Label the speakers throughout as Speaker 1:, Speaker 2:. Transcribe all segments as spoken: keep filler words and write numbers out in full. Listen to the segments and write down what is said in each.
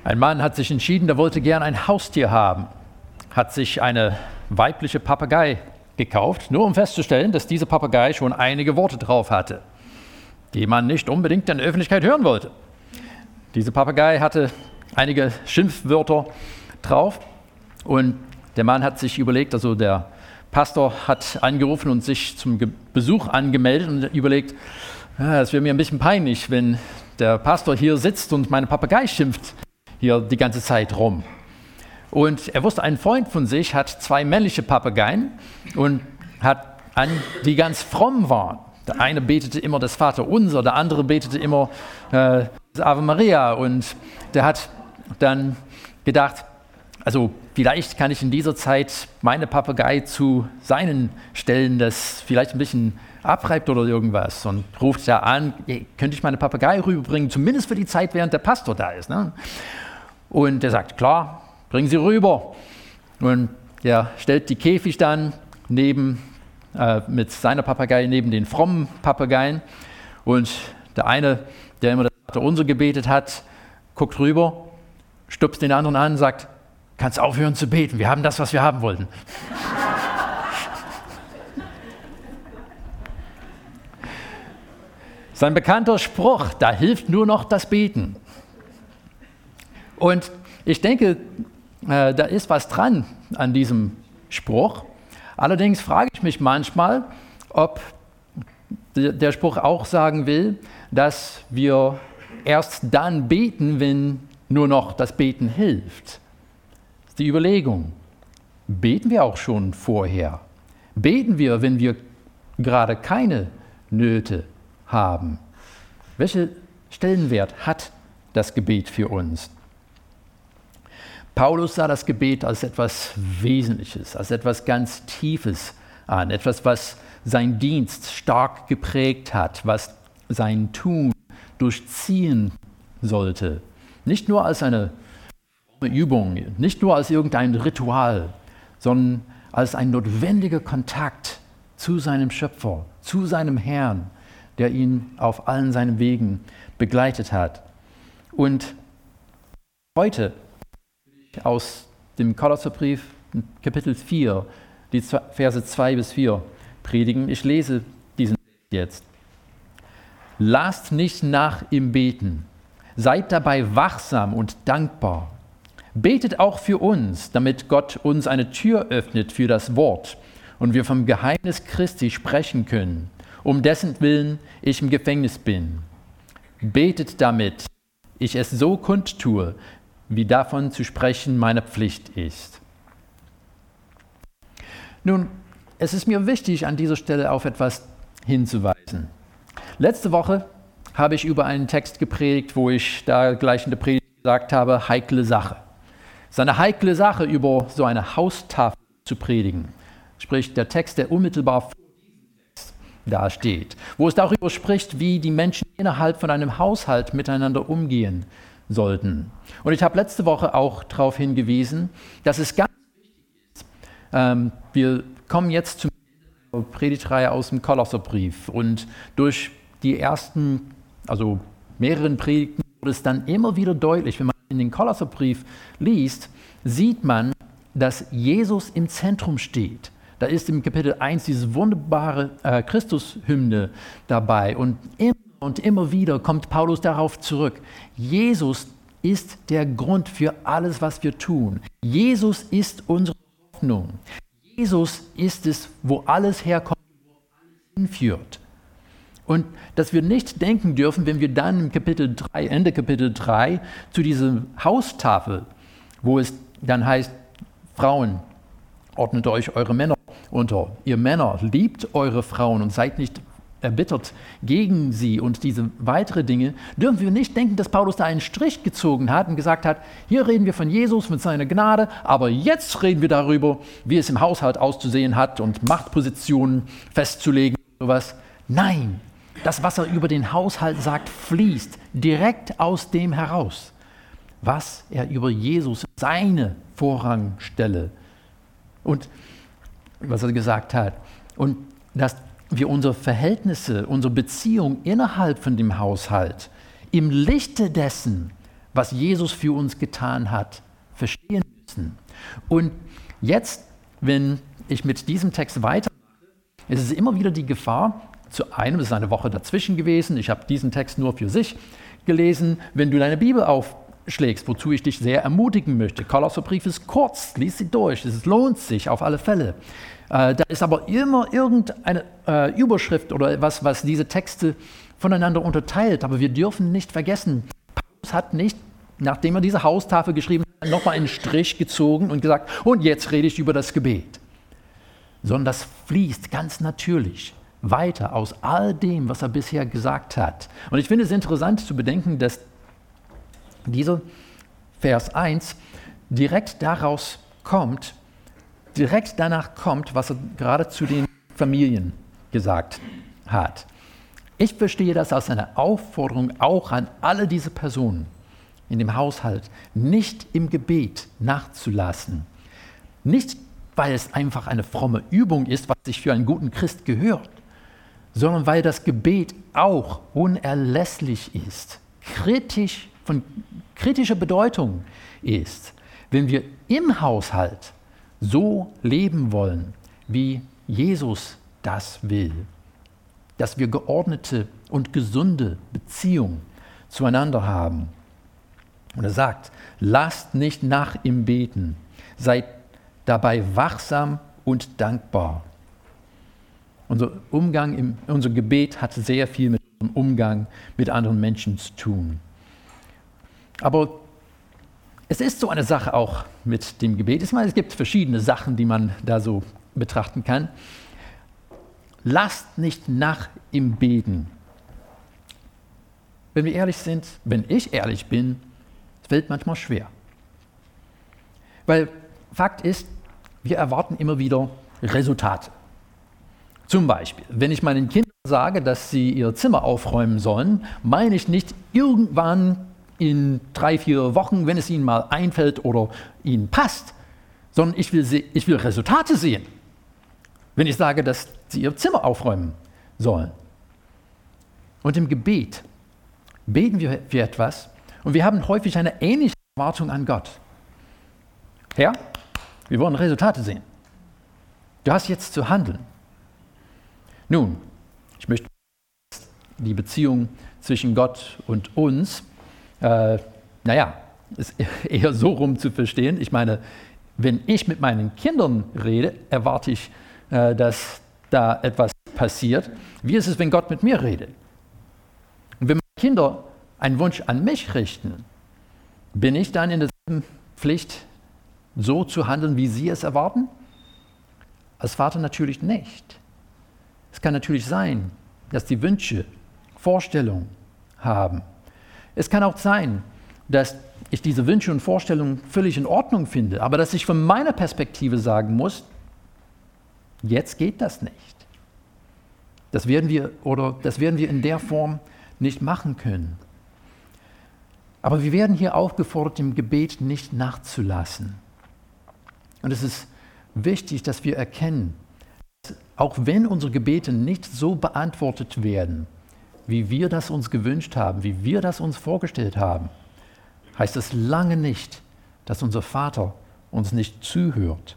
Speaker 1: Ein Mann hat sich entschieden, der wollte gern ein Haustier haben, hat sich eine weibliche Papagei gekauft, nur um festzustellen, dass diese Papagei schon einige Worte drauf hatte, die man nicht unbedingt in der Öffentlichkeit hören wollte. Diese Papagei hatte einige Schimpfwörter drauf und der Mann hat sich überlegt, also der Pastor hat angerufen und sich zum Ge- Besuch angemeldet und überlegt, ja, es wäre mir ein bisschen peinlich, wenn der Pastor hier sitzt und meine Papagei schimpft hier die ganze Zeit rum. Und er wusste, ein Freund von sich hat zwei männliche Papageien und hat an, die ganz fromm waren. Der eine betete immer das Vaterunser, der andere betete immer äh, das Ave Maria. Und der hat dann gedacht, also vielleicht kann ich in dieser Zeit meine Papagei zu seinen stellen, das vielleicht ein bisschen abreibt oder irgendwas. Und ruft da an, könnte ich meine Papagei rüberbringen, zumindest für die Zeit, während der Pastor da ist. Ne? Und er sagt, klar, bringen Sie rüber. Und er stellt die Käfig dann neben, äh, mit seiner Papagei neben den frommen Papageien. Und der eine, der immer das Vaterunser gebetet hat, guckt rüber, stupst den anderen an und sagt, kannst aufhören zu beten, wir haben das, was wir haben wollten. Sein bekannter Spruch, da hilft nur noch das Beten. Und ich denke, äh, da ist was dran an diesem Spruch. Allerdings frage ich mich manchmal, ob d- der Spruch auch sagen will, dass wir erst dann beten, wenn nur noch das Beten hilft. Das ist die Überlegung. Beten wir auch schon vorher? Beten wir, wenn wir gerade keine Nöte haben? Welchen Stellenwert hat das Gebet für uns? Paulus sah das Gebet als etwas Wesentliches, als etwas ganz Tiefes an, etwas, was seinen Dienst stark geprägt hat, was sein Tun durchziehen sollte. Nicht nur als eine Übung, nicht nur als irgendein Ritual, sondern als ein notwendiger Kontakt zu seinem Schöpfer, zu seinem Herrn, der ihn auf allen seinen Wegen begleitet hat. Und heute aus dem Kolosserbrief, Kapitel vier, die Verse zwei bis vier predigen. Ich lese diesen Text jetzt. Lasst nicht nach im Beten, seid dabei wachsam und dankbar. Betet auch für uns, damit Gott uns eine Tür öffnet für das Wort und wir vom Geheimnis Christi sprechen können, um dessen Willen ich im Gefängnis bin. Betet damit, ich es so kundtue, wie davon zu sprechen meine Pflicht ist. Nun, es ist mir wichtig, an dieser Stelle auf etwas hinzuweisen. Letzte Woche habe ich über einen Text gepredigt, wo ich da gleich in der Predigt gesagt habe, heikle Sache. Es ist eine heikle Sache, über so eine Haustafel zu predigen. Sprich, der Text, der unmittelbar vor diesem Text da steht, wo es darüber spricht, wie die Menschen innerhalb von einem Haushalt miteinander umgehen sollten. Und ich habe letzte Woche auch darauf hingewiesen, dass es ganz wichtig ist, ähm, wir kommen jetzt zum Ende einer Predigtreihe aus dem Kolosserbrief und durch die ersten, also mehreren Predigten wurde es dann immer wieder deutlich, wenn man in den Kolosserbrief liest, sieht man, dass Jesus im Zentrum steht. Da ist im Kapitel eins diese wunderbare äh, Christus-Hymne dabei und immer und immer wieder kommt Paulus darauf zurück. Jesus ist der Grund für alles, was wir tun. Jesus ist unsere Hoffnung. Jesus ist es, wo alles herkommt und wo alles hinführt. Und dass wir nicht denken dürfen, wenn wir dann im Kapitel drei, Ende Kapitel drei zu dieser Haustafel, wo es dann heißt, Frauen, ordnet euch eure Männer unter. Ihr Männer, liebt eure Frauen und seid nicht erbittert gegen sie und diese weitere Dinge, dürfen wir nicht denken, dass Paulus da einen Strich gezogen hat und gesagt hat, hier reden wir von Jesus mit seiner Gnade, aber jetzt reden wir darüber, wie es im Haushalt auszusehen hat und Machtpositionen festzulegen und sowas. Nein, das, was er über den Haushalt sagt, fließt direkt aus dem heraus, was er über Jesus, seine Vorrangstelle und was er gesagt hat. Und dass wir unsere Verhältnisse, unsere Beziehung innerhalb von dem Haushalt im Lichte dessen was Jesus für uns getan hat, verstehen müssen. Und jetzt, wenn ich mit diesem Text weitermache, ist es immer wieder die Gefahr, zu einem, es ist eine Woche dazwischen gewesen, ich habe diesen Text nur für sich gelesen, wenn du deine Bibel aufschlägst, wozu ich dich sehr ermutigen möchte. Kolosserbrief ist kurz, lies sie durch, es lohnt sich auf alle Fälle. Äh, da ist aber immer irgendeine äh, Überschrift oder etwas, was diese Texte voneinander unterteilt. Aber wir dürfen nicht vergessen, Paulus hat nicht, nachdem er diese Haustafel geschrieben hat, nochmal einen Strich gezogen und gesagt, und jetzt rede ich über das Gebet. Sondern das fließt ganz natürlich weiter aus all dem, was er bisher gesagt hat. Und ich finde es interessant zu bedenken, dass dieser Vers eins direkt daraus kommt, direkt danach kommt, was er gerade zu den Familien gesagt hat. Ich verstehe das als eine Aufforderung auch an alle diese Personen in dem Haushalt, nicht im Gebet nachzulassen. Nicht, weil es einfach eine fromme Übung ist, was sich für einen guten Christ gehört, sondern weil das Gebet auch unerlässlich ist, kritisch, von kritischer Bedeutung ist, wenn wir im Haushalt so leben wollen, wie Jesus das will, dass wir geordnete und gesunde Beziehungen zueinander haben. Und er sagt, lasst nicht nach im Beten, seid dabei wachsam und dankbar. Unser Umgang, im, unser Gebet hat sehr viel mit unserem Umgang mit anderen Menschen zu tun. Aber es ist so eine Sache auch mit dem Gebet. Ich meine, es gibt verschiedene Sachen, die man da so betrachten kann. Lasst nicht nach im Beten. Wenn wir ehrlich sind, wenn ich ehrlich bin, es fällt manchmal schwer. Weil Fakt ist, wir erwarten immer wieder Resultate. Zum Beispiel, wenn ich meinen Kindern sage, dass sie ihr Zimmer aufräumen sollen, meine ich nicht irgendwann in drei, vier Wochen, wenn es ihnen mal einfällt oder ihnen passt, sondern ich will, se- ich will Resultate sehen, wenn ich sage, dass sie ihr Zimmer aufräumen sollen. Und im Gebet beten wir für etwas und wir haben häufig eine ähnliche Erwartung an Gott. Herr, wir wollen Resultate sehen. Du hast jetzt zu handeln. Nun, ich möchte die Beziehung zwischen Gott und uns, äh, naja, ist eher so rum zu verstehen. Ich meine, wenn ich mit meinen Kindern rede, erwarte ich, äh, dass da etwas passiert. Wie ist es, wenn Gott mit mir redet? Und wenn meine Kinder einen Wunsch an mich richten, bin ich dann in der Pflicht, so zu handeln, wie sie es erwarten? Als Vater natürlich nicht. Es kann natürlich sein, dass die Wünsche Vorstellungen haben. Es kann auch sein, dass ich diese Wünsche und Vorstellungen völlig in Ordnung finde, aber dass ich von meiner Perspektive sagen muss, jetzt geht das nicht. Das werden wir, oder das werden wir in der Form nicht machen können. Aber wir werden hier aufgefordert, im Gebet nicht nachzulassen. Und es ist wichtig, dass wir erkennen, dass auch wenn unsere Gebete nicht so beantwortet werden, wie wir das uns gewünscht haben, wie wir das uns vorgestellt haben, heißt es lange nicht, dass unser Vater uns nicht zuhört.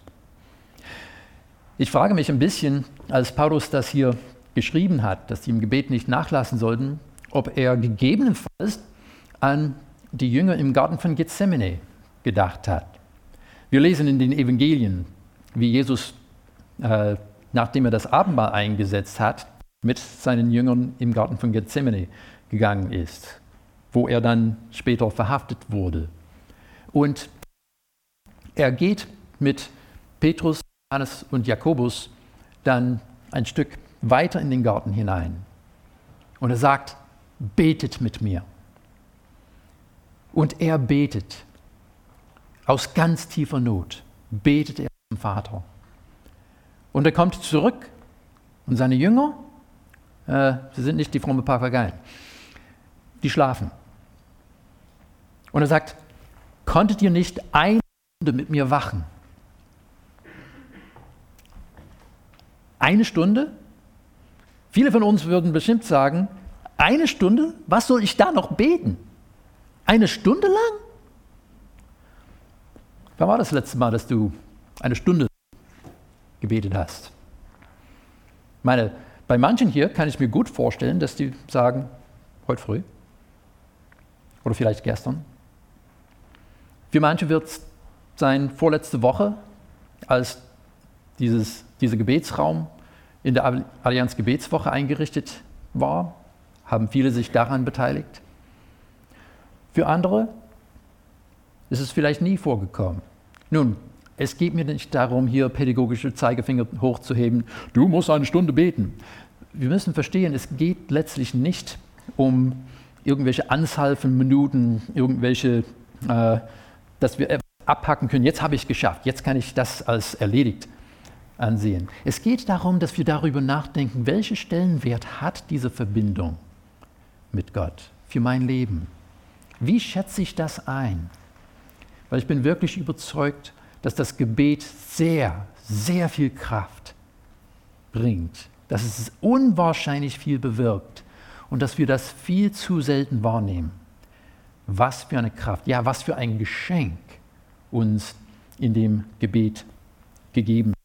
Speaker 1: Ich frage mich ein bisschen, als Paulus das hier geschrieben hat, dass sie im Gebet nicht nachlassen sollten, ob er gegebenenfalls an die Jünger im Garten von Gethsemane gedacht hat. Wir lesen in den Evangelien, wie Jesus, äh, nachdem er das Abendmahl eingesetzt hat, mit seinen Jüngern im Garten von Gethsemane gegangen ist, wo er dann später verhaftet wurde. Und er geht mit Petrus, Johannes und Jakobus dann ein Stück weiter in den Garten hinein. Und er sagt, betet mit mir. Und er betet. Aus ganz tiefer Not betet er zum Vater. Und er kommt zurück und seine Jünger, äh, sie sind nicht die fromme Papageien, die schlafen. Und er sagt, konntet ihr nicht eine Stunde mit mir wachen? Eine Stunde? Viele von uns würden bestimmt sagen, eine Stunde? Was soll ich da noch beten? Eine Stunde lang? Wann war das letzte Mal, dass du eine Stunde gebetet hast? Ich meine, bei manchen hier kann ich mir gut vorstellen, dass die sagen, heute früh oder vielleicht gestern. Für manche wird es sein, vorletzte Woche, als dieses, dieser Gebetsraum in der Allianz Gebetswoche eingerichtet war, haben viele sich daran beteiligt. Für andere ist es vielleicht nie vorgekommen. Nun, es geht mir nicht darum, hier pädagogische Zeigefinger hochzuheben, du musst eine Stunde beten. Wir müssen verstehen, es geht letztlich nicht um irgendwelche Anzahl von Minuten, irgendwelche, äh, dass wir abhacken können, jetzt habe ich es geschafft, jetzt kann ich das als erledigt ansehen. Es geht darum, dass wir darüber nachdenken, welchen Stellenwert hat diese Verbindung mit Gott für mein Leben? Wie schätze ich das ein? Weil ich bin wirklich überzeugt, dass das Gebet sehr, sehr viel Kraft bringt, dass es unwahrscheinlich viel bewirkt und dass wir das viel zu selten wahrnehmen. Was für eine Kraft, ja, was für ein Geschenk uns in dem Gebet gegeben wird.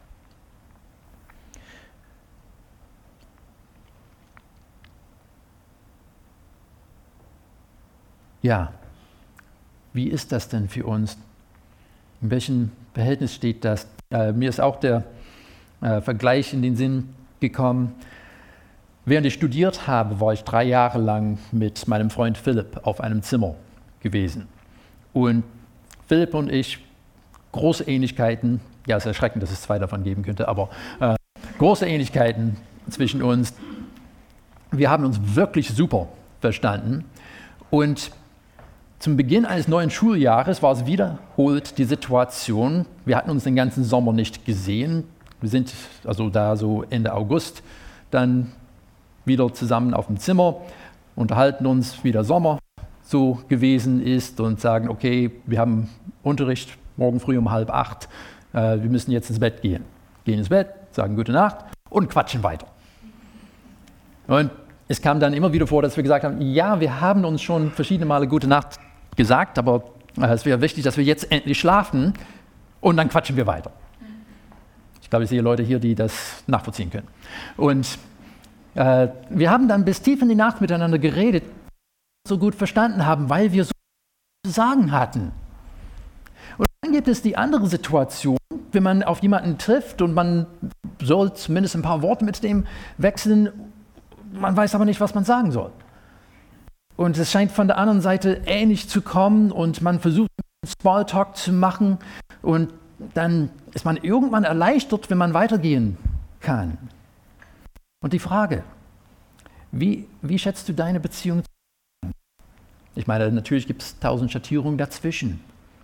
Speaker 1: Ja, wie ist das denn für uns? In welchem Verhältnis steht das? Äh, mir ist auch der äh, Vergleich in den Sinn gekommen. Während ich studiert habe, war ich drei Jahre lang mit meinem Freund Philipp auf einem Zimmer gewesen. Und Philipp und ich, große Ähnlichkeiten, ja, es ist erschreckend, dass es zwei davon geben könnte, aber äh, große Ähnlichkeiten zwischen uns. Wir haben uns wirklich super verstanden. Und zum Beginn eines neuen Schuljahres war es wiederholt die Situation, wir hatten uns den ganzen Sommer nicht gesehen. Wir sind also da so Ende August dann wieder zusammen auf dem Zimmer, unterhalten uns, wie der Sommer so gewesen ist und sagen, okay, wir haben Unterricht morgen früh um halb acht, äh, wir müssen jetzt ins Bett gehen. Gehen ins Bett, sagen gute Nacht und quatschen weiter. Und es kam dann immer wieder vor, dass wir gesagt haben, ja, wir haben uns schon verschiedene Male gute Nacht gesagt, aber es wäre wichtig, dass wir jetzt endlich schlafen und dann quatschen wir weiter. Ich glaube, ich sehe Leute hier, die das nachvollziehen können. Und äh, wir haben dann bis tief in die Nacht miteinander geredet, so gut verstanden haben, weil wir so viel zu sagen hatten. Und dann gibt es die andere Situation, wenn man auf jemanden trifft und man soll zumindest ein paar Worte mit dem wechseln, man weiß aber nicht, was man sagen soll. Und es scheint von der anderen Seite ähnlich zu kommen und man versucht, Smalltalk zu machen und dann ist man irgendwann erleichtert, wenn man weitergehen kann. Und die Frage, wie, wie schätzt du deine Beziehung zu? Ich meine, natürlich gibt es tausend Schattierungen dazwischen.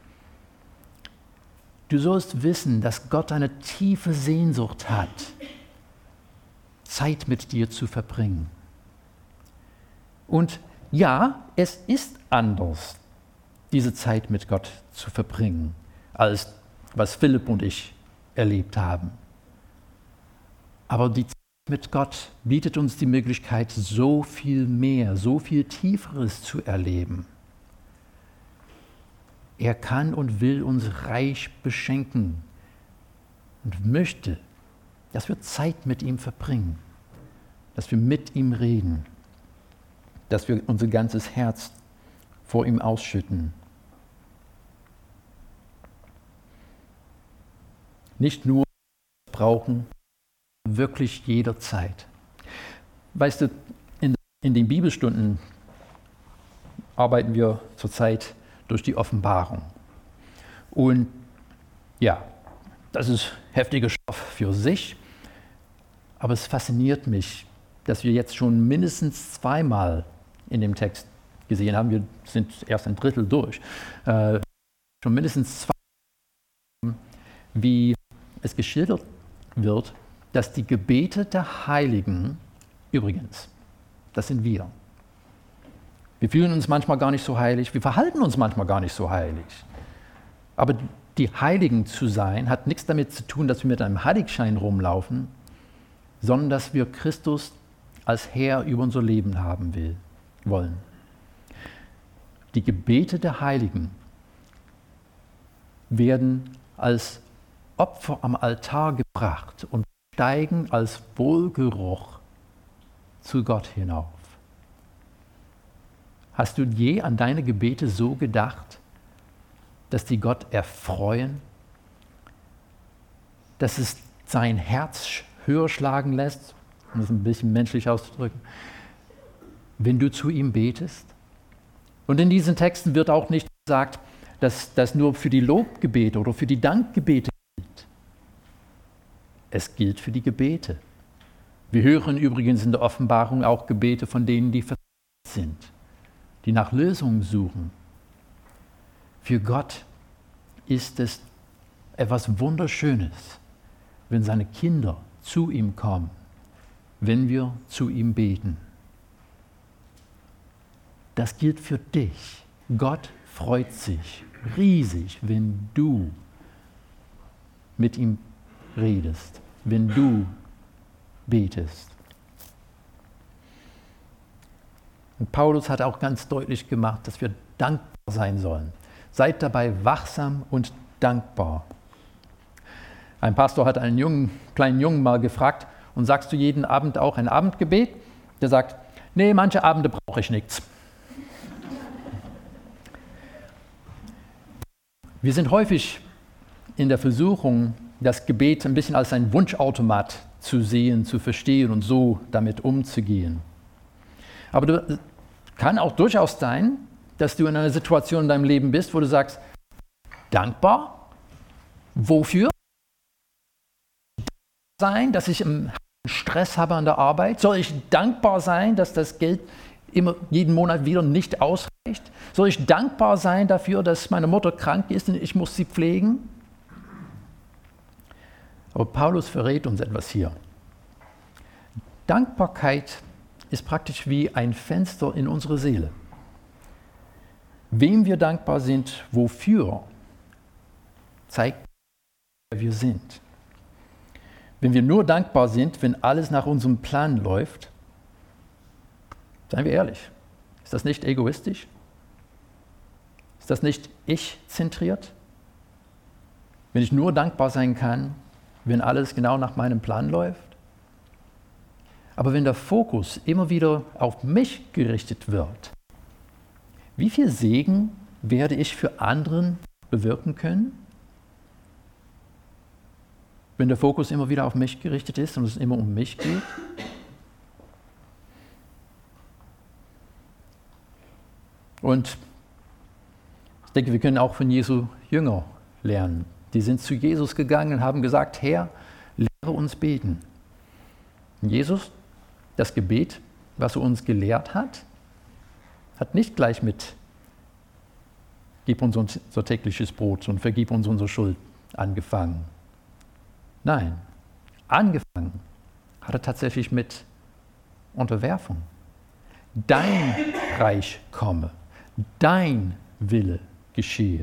Speaker 1: Du sollst wissen, dass Gott eine tiefe Sehnsucht hat, Zeit mit dir zu verbringen. Und ja, es ist anders, diese Zeit mit Gott zu verbringen, als was Philipp und ich erlebt haben. Aber die Zeit mit Gott bietet uns die Möglichkeit, so viel mehr, so viel Tieferes zu erleben. Er kann und will uns reich beschenken und möchte, dass wir Zeit mit ihm verbringen, dass wir mit ihm reden, dass wir unser ganzes Herz vor ihm ausschütten. Nicht nur brauchen, wirklich jederzeit. Weißt du, in, in den Bibelstunden arbeiten wir zurzeit durch die Offenbarung. Und ja, das ist heftiger Stoff für sich, aber es fasziniert mich, dass wir jetzt schon mindestens zweimal in dem Text gesehen haben, wir sind erst ein Drittel durch, äh, schon mindestens zwei, wie es geschildert wird, dass die Gebete der Heiligen, übrigens, das sind wir. Wir fühlen uns manchmal gar nicht so heilig, wir verhalten uns manchmal gar nicht so heilig. Aber die Heiligen zu sein, hat nichts damit zu tun, dass wir mit einem Heiligschein rumlaufen, sondern dass wir Christus als Herr über unser Leben haben will, wollen. Die Gebete der Heiligen werden als Opfer am Altar gebracht und steigen als Wohlgeruch zu Gott hinauf. Hast du je an deine Gebete so gedacht, dass die Gott erfreuen, dass es sein Herz höher schlagen lässt, um es ein bisschen menschlich auszudrücken, wenn du zu ihm betest? Und in diesen Texten wird auch nicht gesagt, dass das nur für die Lobgebete oder für die Dankgebete gilt. Es gilt für die Gebete. Wir hören übrigens in der Offenbarung auch Gebete von denen, die versagt sind, die nach Lösungen suchen. Für Gott ist es etwas Wunderschönes, wenn seine Kinder zu ihm kommen, wenn wir zu ihm beten. Das gilt für dich. Gott freut sich riesig, wenn du mit ihm redest, wenn du betest. Und Paulus hat auch ganz deutlich gemacht, dass wir dankbar sein sollen. Seid dabei wachsam und dankbar. Ein Pastor hat einen jungen, kleinen Jungen mal gefragt, und sagst du jeden Abend auch ein Abendgebet? Der sagt, nee, manche Abende brauche ich nichts. Wir sind häufig in der Versuchung, das Gebet ein bisschen als ein Wunschautomat zu sehen, zu verstehen und so damit umzugehen. Aber es kann auch durchaus sein, dass du in einer Situation in deinem Leben bist, wo du sagst, dankbar? Wofür? Sein, dass ich einen Stress habe an der Arbeit? Soll ich dankbar sein, dass das Geld immer jeden Monat wieder nicht ausreicht? Soll ich dankbar sein dafür, dass meine Mutter krank ist und ich muss sie pflegen? Aber Paulus verrät uns etwas hier. Dankbarkeit ist praktisch wie ein Fenster in unsere Seele. Wem wir dankbar sind, wofür, zeigt, wer wir sind. Wenn wir nur dankbar sind, wenn alles nach unserem Plan läuft, seien wir ehrlich, ist das nicht egoistisch? Ist das nicht ich-zentriert? Wenn ich nur dankbar sein kann, wenn alles genau nach meinem Plan läuft? Aber wenn der Fokus immer wieder auf mich gerichtet wird, wie viel Segen werde ich für anderen bewirken können? Wenn der Fokus immer wieder auf mich gerichtet ist und es immer um mich geht? Und ich denke, wir können auch von Jesu Jünger lernen. Die sind zu Jesus gegangen und haben gesagt, Herr, lehre uns beten. Und Jesus, das Gebet, was er uns gelehrt hat, hat nicht gleich mit gib uns unser tägliches Brot und vergib uns unsere Schuld angefangen. Nein, angefangen hat er tatsächlich mit Unterwerfung. Dein Reich komme, dein Wille geschehe.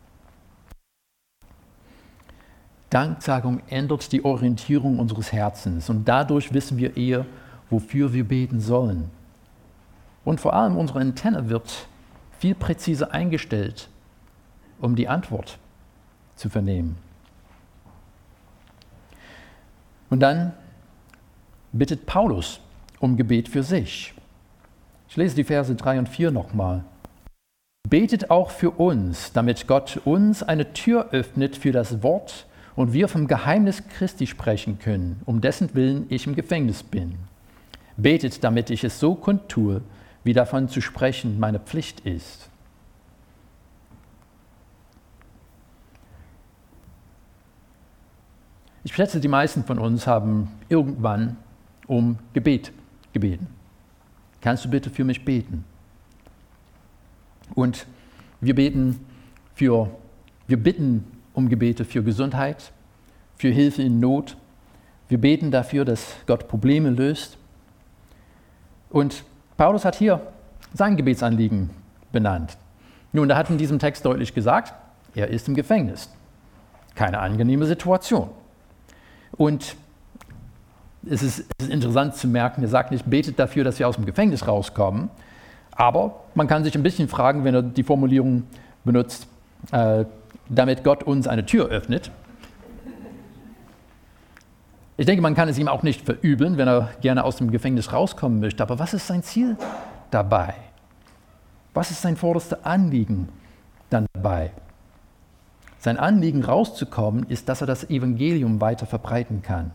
Speaker 1: Danksagung ändert die Orientierung unseres Herzens und dadurch wissen wir eher, wofür wir beten sollen. Und vor allem unsere Antenne wird viel präziser eingestellt, um die Antwort zu vernehmen. Und dann bittet Paulus um Gebet für sich. Ich lese die Verse drei und vier nochmal. Betet auch für uns, damit Gott uns eine Tür öffnet für das Wort und wir vom Geheimnis Christi sprechen können, um dessen Willen ich im Gefängnis bin. Betet, damit ich es so kundtue, wie davon zu sprechen meine Pflicht ist. Ich schätze, die meisten von uns haben irgendwann um Gebet gebeten. Kannst du bitte für mich beten? Und wir beten für, wir bitten um Gebete für Gesundheit, für Hilfe in Not. Wir beten dafür, dass Gott Probleme löst. Und Paulus hat hier sein Gebetsanliegen benannt. Nun, er hat in diesem Text deutlich gesagt, er ist im Gefängnis. Keine angenehme Situation. Und es ist, es ist interessant zu merken, er sagt nicht, betet dafür, dass wir aus dem Gefängnis rauskommen, Aber man kann sich ein bisschen fragen, wenn er die Formulierung benutzt, äh, damit Gott uns eine Tür öffnet. Ich denke, man kann es ihm auch nicht verübeln, wenn er gerne aus dem Gefängnis rauskommen möchte. Aber was ist sein Ziel dabei? Was ist sein vorderstes Anliegen dann dabei? Sein Anliegen rauszukommen ist, dass er das Evangelium weiter verbreiten kann.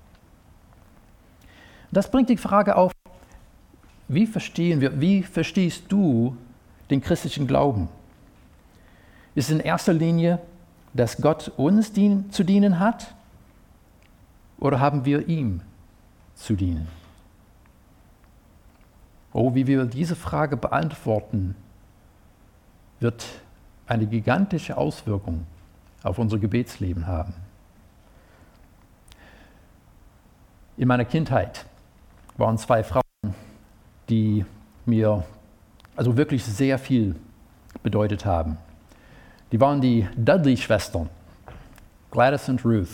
Speaker 1: Das bringt die Frage auf, wie verstehen wir, wie verstehst du den christlichen Glauben? Ist es in erster Linie, dass Gott uns dien, zu dienen hat? Oder haben wir ihm zu dienen? Oh, wie wir diese Frage beantworten, wird eine gigantische Auswirkung auf unser Gebetsleben haben. In meiner Kindheit waren zwei Frauen, die mir also wirklich sehr viel bedeutet haben. Die waren die Dudley-Schwestern, Gladys und Ruth.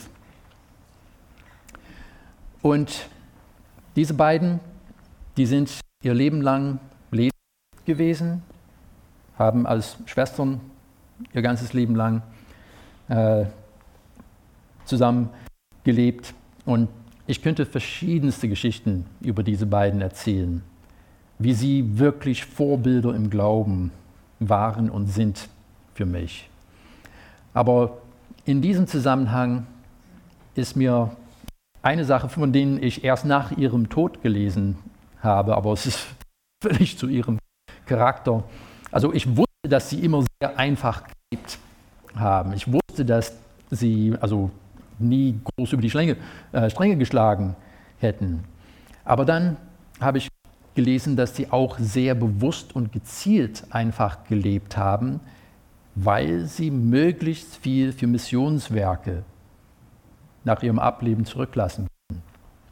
Speaker 1: Und diese beiden, die sind ihr Leben lang ledig gewesen, haben als Schwestern ihr ganzes Leben lang äh, zusammen gelebt. Und ich könnte verschiedenste Geschichten über diese beiden erzählen, wie sie wirklich Vorbilder im Glauben waren und sind für mich. Aber in diesem Zusammenhang ist mir eine Sache, von denen ich erst nach ihrem Tod gelesen habe, aber es ist völlig zu ihrem Charakter. Also ich wusste, dass sie immer sehr einfach gelebt haben. Ich wusste, dass sie also nie groß über die Stränge, äh, Stränge geschlagen hätten. Aber dann habe ich gelesen, dass sie auch sehr bewusst und gezielt einfach gelebt haben, weil sie möglichst viel für Missionswerke nach ihrem Ableben zurücklassen können.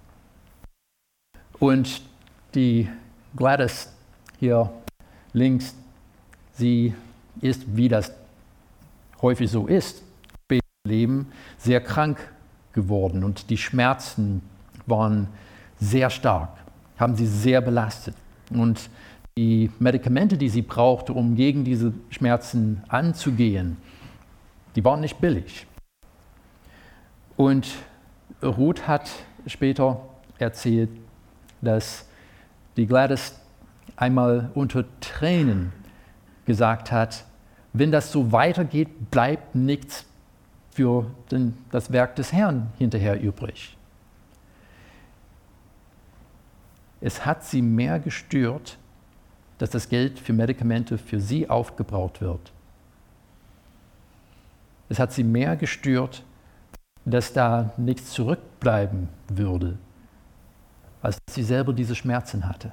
Speaker 1: Und die Gladys hier links, sie ist, wie das häufig so ist, im Leben sehr krank geworden und die Schmerzen waren sehr stark, haben sie sehr belastet. Und die Medikamente, die sie brauchte, um gegen diese Schmerzen anzugehen, die waren nicht billig. Und Ruth hat später erzählt, dass die Gladys einmal unter Tränen gesagt hat, wenn das so weitergeht, bleibt nichts für den, das Werk des Herrn hinterher übrig. Es hat sie mehr gestört, dass das Geld für Medikamente für sie aufgebraucht wird. Es hat sie mehr gestört, dass da nichts zurückbleiben würde, als dass sie selber diese Schmerzen hatte.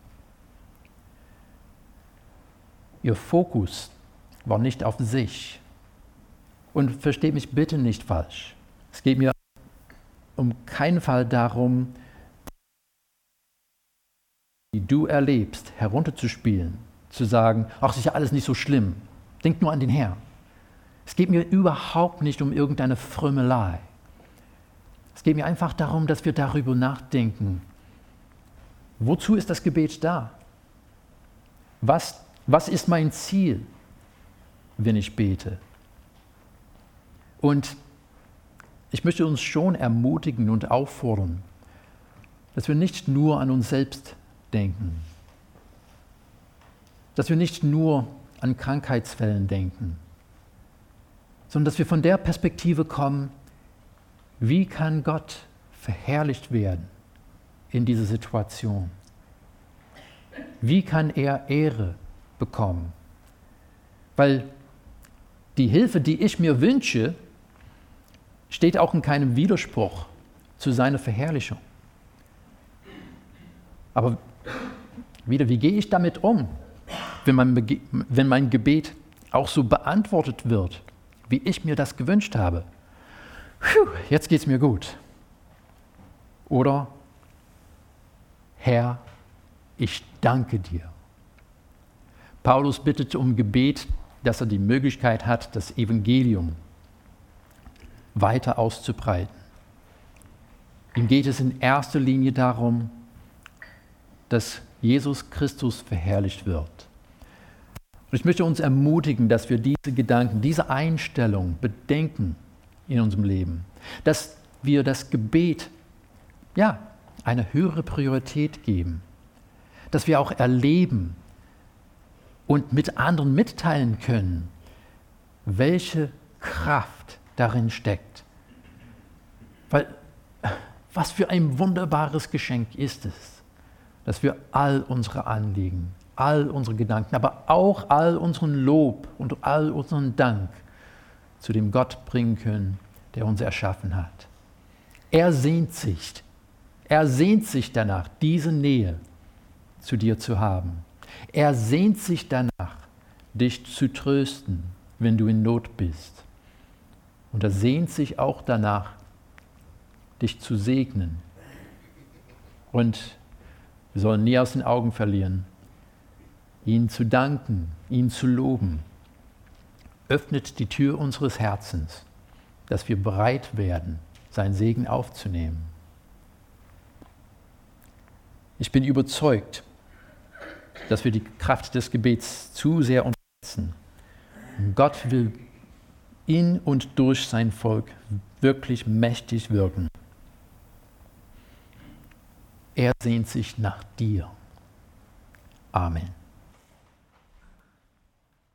Speaker 1: Ihr Fokus war nicht auf sich. Und versteht mich bitte nicht falsch. Es geht mir um keinen Fall darum, die du erlebst, herunterzuspielen, zu sagen, ach, es ist ja alles nicht so schlimm, denk nur an den Herrn. Es geht mir überhaupt nicht um irgendeine Frömmelei. Es geht mir einfach darum, dass wir darüber nachdenken. Wozu ist das Gebet da? Was, was ist mein Ziel, wenn ich bete? Und ich möchte uns schon ermutigen und auffordern, dass wir nicht nur an uns selbst denken, dass wir nicht nur an Krankheitsfällen denken, sondern dass wir von der Perspektive kommen, wie kann Gott verherrlicht werden in dieser Situation? Wie kann er Ehre bekommen? Weil die Hilfe, die ich mir wünsche, steht auch in keinem Widerspruch zu seiner Verherrlichung. Aber wieder, wie gehe ich damit um, wenn mein, Bege- wenn mein Gebet auch so beantwortet wird, wie ich mir das gewünscht habe? Puh, jetzt geht es mir gut. Oder, Herr, ich danke dir. Paulus bittet um Gebet, dass er die Möglichkeit hat, das Evangelium weiter auszubreiten. Ihm geht es in erster Linie darum, dass Jesus Christus verherrlicht wird. Und ich möchte uns ermutigen, dass wir diese Gedanken, diese Einstellung bedenken in unserem Leben, dass wir das Gebet, ja, eine höhere Priorität geben, dass wir auch erleben und mit anderen mitteilen können, welche Kraft darin steckt. Weil, was für ein wunderbares Geschenk ist es, dass wir all unsere Anliegen, all unsere Gedanken, aber auch all unseren Lob und all unseren Dank zu dem Gott bringen können, der uns erschaffen hat. Er sehnt sich, er sehnt sich danach, diese Nähe zu dir zu haben. Er sehnt sich danach, dich zu trösten, wenn du in Not bist. Und er sehnt sich auch danach, dich zu segnen. Und wir sollen nie aus den Augen verlieren, ihn zu danken, ihn zu loben. Öffnet die Tür unseres Herzens, dass wir bereit werden, seinen Segen aufzunehmen. Ich bin überzeugt, dass wir die Kraft des Gebets zu sehr unterschätzen. Gott will in und durch sein Volk wirklich mächtig wirken. Er sehnt sich nach dir. Amen.